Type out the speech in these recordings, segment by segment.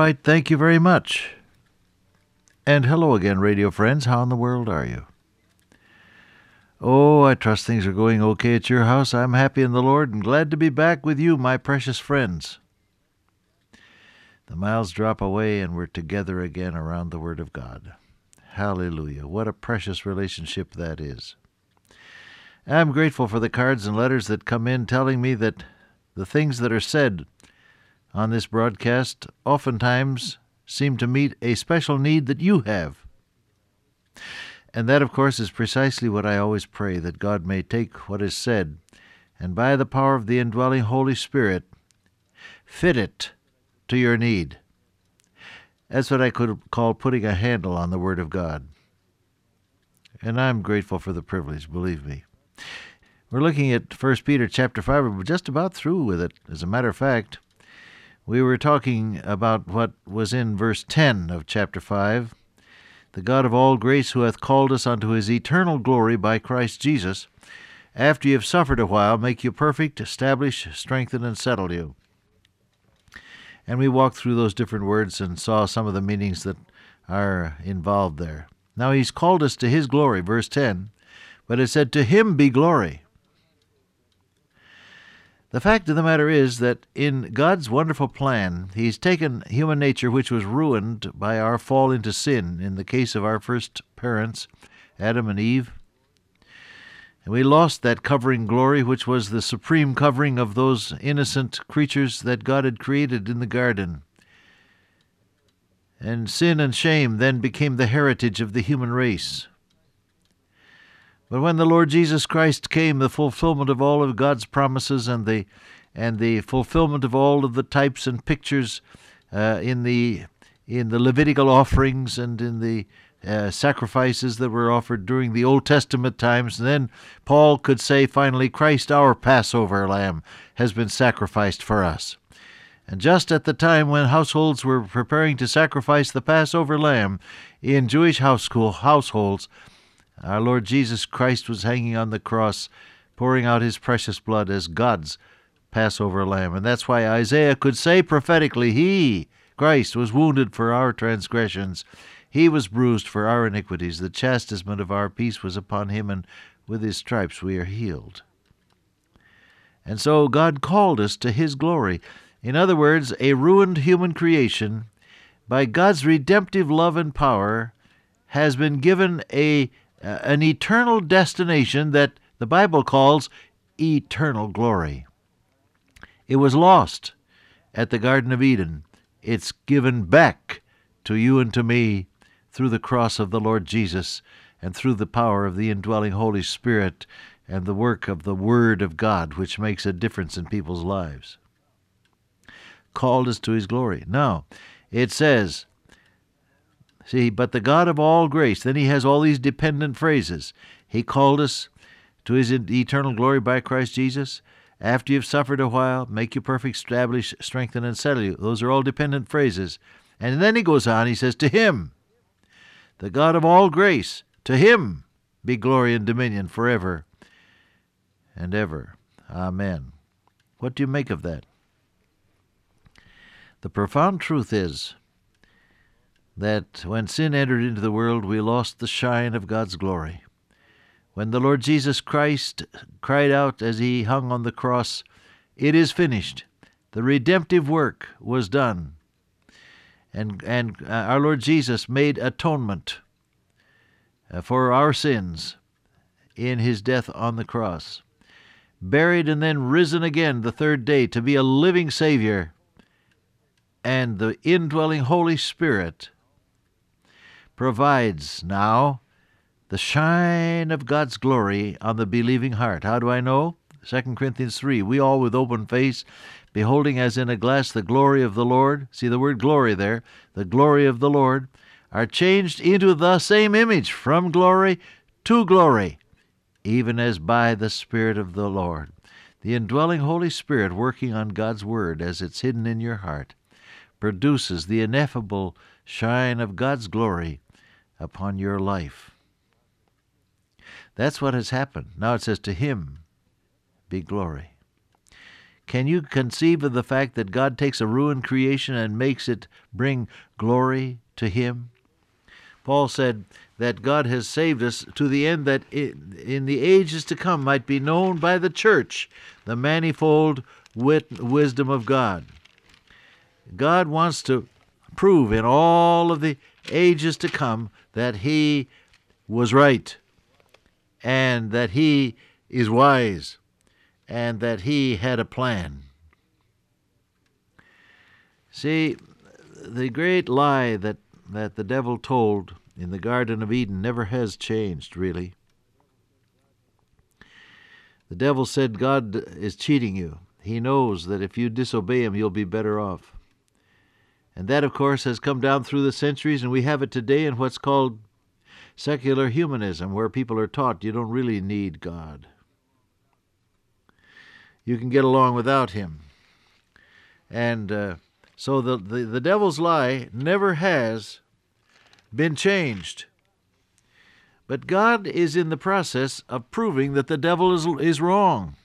right, thank you very much. And hello again, radio friends. How in the world are you? Oh, I trust things are going okay at your house. I'm happy in the Lord and glad to be back with you, my precious friends. The miles drop away and we're together again around the Word of God. Hallelujah. What a precious relationship that is. I'm grateful for the cards and letters that come in telling me that the things that are said on this broadcast oftentimes seem to meet a special need that you have. And that, of course, is precisely what I always pray, that God may take what is said and by the power of the indwelling Holy Spirit, fit it to your need. That's what I could call putting a handle on the Word of God. And I'm grateful for the privilege, believe me. We're looking at 1 Peter chapter 5. We're just about through with it. As a matter of fact, we were talking about what was in verse 10 of chapter 5. The God of all grace, who hath called us unto his eternal glory by Christ Jesus, after ye have suffered a while, make you perfect, establish, strengthen, and settle you. And we walked through those different words and saw some of the meanings that are involved there. Now he's called us to his glory, verse 10, but it said, to him be glory. The fact of the matter is that in God's wonderful plan, he's taken human nature, which was ruined by our fall into sin, in the case of our first parents, Adam and Eve. And we lost that covering glory, which was the supreme covering of those innocent creatures that God had created in the garden. And sin and shame then became the heritage of the human race. But when the Lord Jesus Christ came, the fulfillment of all of God's promises and the fulfillment of all of the types and pictures in the Levitical offerings and in the sacrifices that were offered during the Old Testament times, and then Paul could say finally, Christ, our Passover lamb, has been sacrificed for us. And just at the time when households were preparing to sacrifice the Passover lamb in Jewish households, our Lord Jesus Christ was hanging on the cross, pouring out his precious blood as God's Passover lamb. And that's why Isaiah could say prophetically, he, Christ, was wounded for our transgressions. He was bruised for our iniquities. The chastisement of our peace was upon him, and with his stripes we are healed. And so God called us to his glory. In other words, a ruined human creation, by God's redemptive love and power, has been given an eternal destination that the Bible calls eternal glory. It was lost at the Garden of Eden. It's given back to you and to me through the cross of the Lord Jesus and through the power of the indwelling Holy Spirit and the work of the Word of God, which makes a difference in people's lives. Called us to his glory. Now, it says, see, but the God of all grace, then he has all these dependent phrases. He called us to his eternal glory by Christ Jesus. After you've suffered a while, make you perfect, establish, strengthen, and settle you. Those are all dependent phrases. And then he goes on, he says, to him, the God of all grace, to him be glory and dominion forever and ever. Amen. What do you make of that? The profound truth is that when sin entered into the world, we lost the shine of God's glory. When the Lord Jesus Christ cried out as he hung on the cross, it is finished. The redemptive work was done. And our Lord Jesus made atonement for our sins in his death on the cross. Buried and then risen again the third day to be a living Savior. And the indwelling Holy Spirit provides now the shine of God's glory on the believing heart. How do I know? 2 Corinthians 3, we all with open face, beholding as in a glass the glory of the Lord, see the word glory there, the glory of the Lord, are changed into the same image from glory to glory, even as by the Spirit of the Lord. The indwelling Holy Spirit working on God's Word as it's hidden in your heart produces the ineffable shine of God's glory upon your life. That's what has happened. Now it says, to him be glory. Can you conceive of the fact that God takes a ruined creation and makes it bring glory to Him? Paul said that God has saved us to the end that in the ages to come might be known by the church the manifold wisdom of God. God wants to prove in all of the ages to come that He was right, and that He is wise, and that He had a plan. See, the great lie that the devil told in the Garden of Eden never has changed, really. The devil said God is cheating you. He knows that if you disobey Him, you'll be better off. And that, of course, has come down through the centuries, and we have it today in what's called secular humanism, where people are taught you don't really need God. You can get along without Him. And so the devil's lie never has been changed. But God is in the process of proving that the devil is wrong.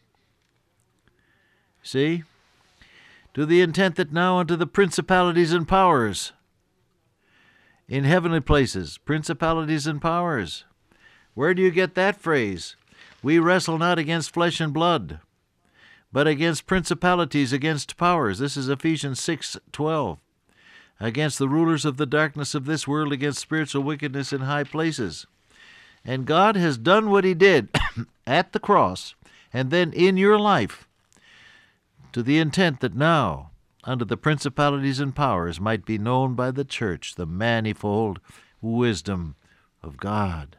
See? To the intent that now unto the principalities and powers in heavenly places, principalities and powers. Where do you get that phrase? We wrestle not against flesh and blood, but against principalities, against powers. This is Ephesians 6:12. Against the rulers of the darkness of this world, against spiritual wickedness in high places. And God has done what He did at the cross, and then in your life, to the intent that now, under the principalities and powers, might be known by the church the manifold wisdom of God.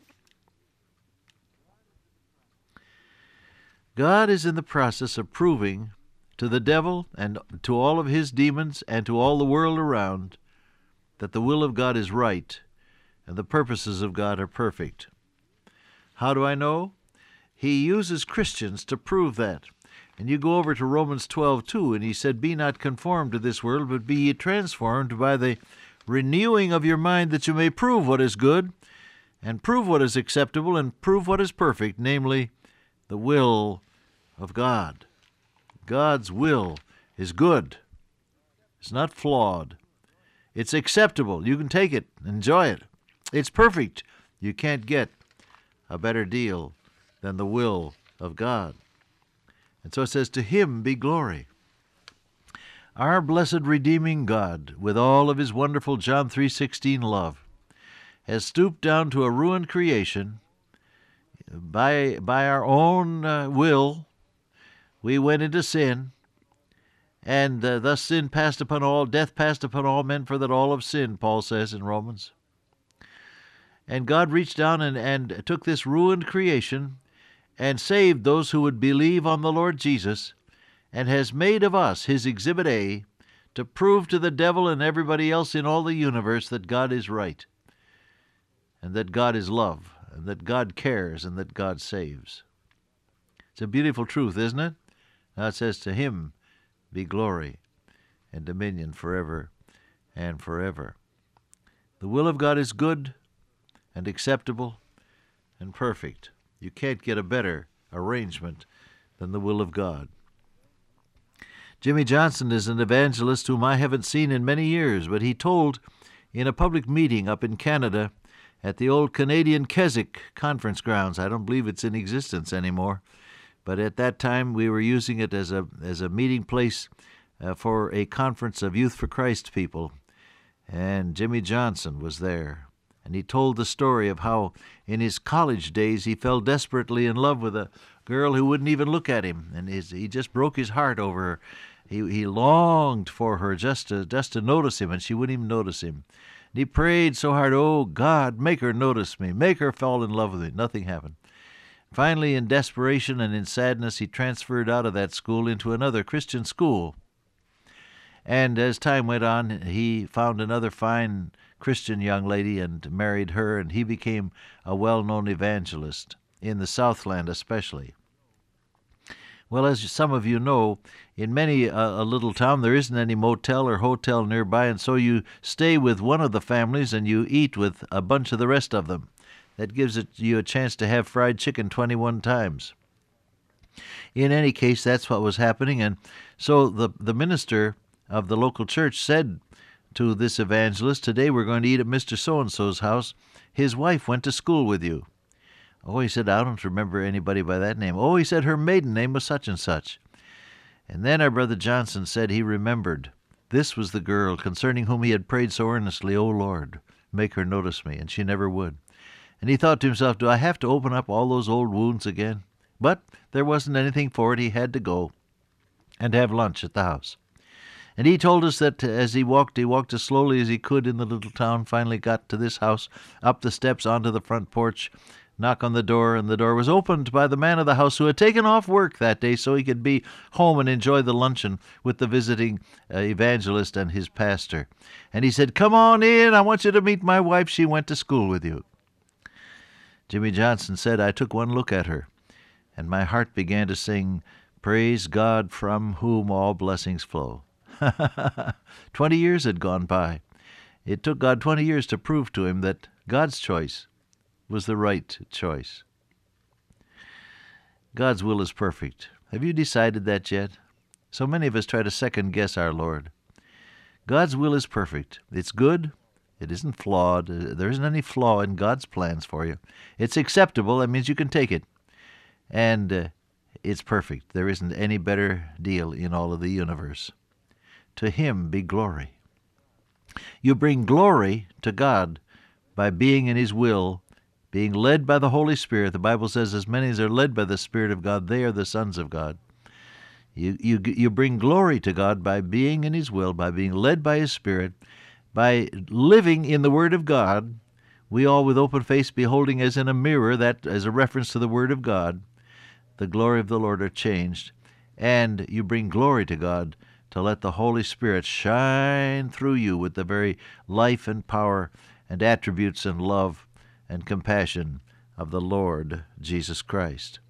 God is in the process of proving to the devil and to all of his demons and to all the world around that the will of God is right and the purposes of God are perfect. How do I know? He uses Christians to prove that. And you go over to Romans 12:2, and he said, Be not conformed to this world, but be ye transformed by the renewing of your mind, that you may prove what is good, and prove what is acceptable, and prove what is perfect, namely, the will of God. God's will is good. It's not flawed. It's acceptable. You can take it, enjoy it. It's perfect. You can't get a better deal than the will of God. And so it says, To Him be glory. Our blessed redeeming God, with all of His wonderful John 3:16 love, has stooped down to a ruined creation. By our own will, we went into sin, and thus sin passed upon all, death passed upon all men, for that all have sinned, Paul says in Romans. And God reached down and took this ruined creation and saved those who would believe on the Lord Jesus, and has made of us His Exhibit A to prove to the devil and everybody else in all the universe that God is right, and that God is love, and that God cares, and that God saves. It's a beautiful truth, isn't it? Now it says, To Him be glory and dominion forever and forever. The will of God is good and acceptable and perfect. You can't get a better arrangement than the will of God. Jimmy Johnson is an evangelist whom I haven't seen in many years, but he told in a public meeting up in Canada at the old Canadian Keswick conference grounds. I don't believe it's in existence anymore, but at that time we were using it as a meeting place for a conference of Youth for Christ people, and Jimmy Johnson was there. And he told the story of how in his college days he fell desperately in love with a girl who wouldn't even look at him, and he just broke his heart over her. He longed for her just to notice him, and she wouldn't even notice him. And he prayed so hard, Oh, God, make her notice me, make her fall in love with me. Nothing happened. Finally, in desperation and in sadness, he transferred out of that school into another Christian school. And as time went on, he found another fine Christian young lady and married her, and he became a well-known evangelist, in the Southland especially. Well, as some of you know, in many a little town there isn't any motel or hotel nearby, and so you stay with one of the families and you eat with a bunch of the rest of them. That gives you a chance to have fried chicken 21 times. in any case, that's what was happening. And so the minister of the local church said to this evangelist, "Today we're going to eat at Mr. So-and-so's house. His wife went to school with you." "Oh," he said, "I don't remember anybody by that name." "Oh," he said, "her maiden name was such and such." And then our brother Johnson said he remembered. This was the girl concerning whom he had prayed so earnestly, "O Lord, make her notice me," and she never would. And he thought to himself, do I have to open up all those old wounds again? But there wasn't anything for it. He had to go and have lunch at the house. And he told us that as he walked as slowly as he could in the little town, finally got to this house, up the steps onto the front porch, knock on the door, and the door was opened by the man of the house who had taken off work that day so he could be home and enjoy the luncheon with the visiting evangelist and his pastor. And he said, "Come on in. I want you to meet my wife. She went to school with you." Jimmy Johnson said, "I took one look at her, and my heart began to sing, 'Praise God from whom all blessings flow.'" 20 years had gone by. It took God 20 years to prove to him that God's choice was the right choice. God's will is perfect. Have you decided that yet? So many of us try to second-guess our Lord. God's will is perfect. It's good. It isn't flawed. There isn't any flaw in God's plans for you. It's acceptable. That means you can take it. And it's perfect. There isn't any better deal in all of the universe. To Him be glory. You bring glory to God by being in His will, being led by the Holy Spirit. The Bible says, as many as are led by the Spirit of God, they are the sons of God. You bring glory to God by being in His will, by being led by His Spirit, by living in the Word of God. We all with open face beholding as in a mirror, that as a reference to the Word of God, the glory of the Lord are changed. And you bring glory to God to let the Holy Spirit shine through you with the very life and power and attributes and love and compassion of the Lord Jesus Christ.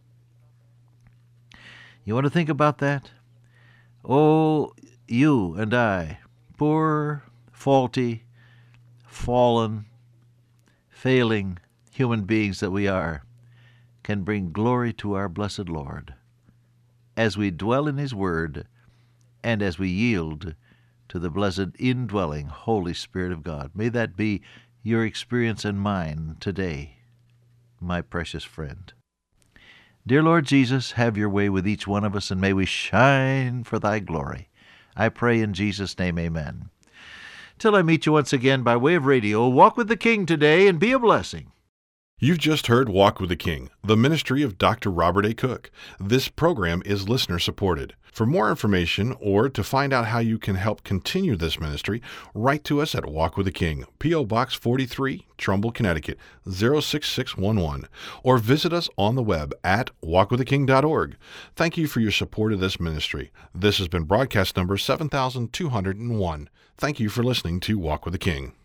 You want to think about that? Oh, you and I, poor, faulty, fallen, failing human beings that we are, can bring glory to our blessed Lord as we dwell in His Word and as we yield to the blessed indwelling Holy Spirit of God. May that be your experience and mine today, my precious friend. Dear Lord Jesus, have your way with each one of us, and may we shine for Thy glory. I pray in Jesus' name, amen. Till I meet you once again by way of radio, walk with the King today and be a blessing. You've just heard Walk with the King, the ministry of Dr. Robert A. Cook. This program is listener-supported. For more information or to find out how you can help continue this ministry, write to us at Walk with the King, P.O. Box 43, Trumbull, Connecticut, 06611, or visit us on the web at walkwiththeking.org. Thank you for your support of this ministry. This has been broadcast number 7201. Thank you for listening to Walk with the King.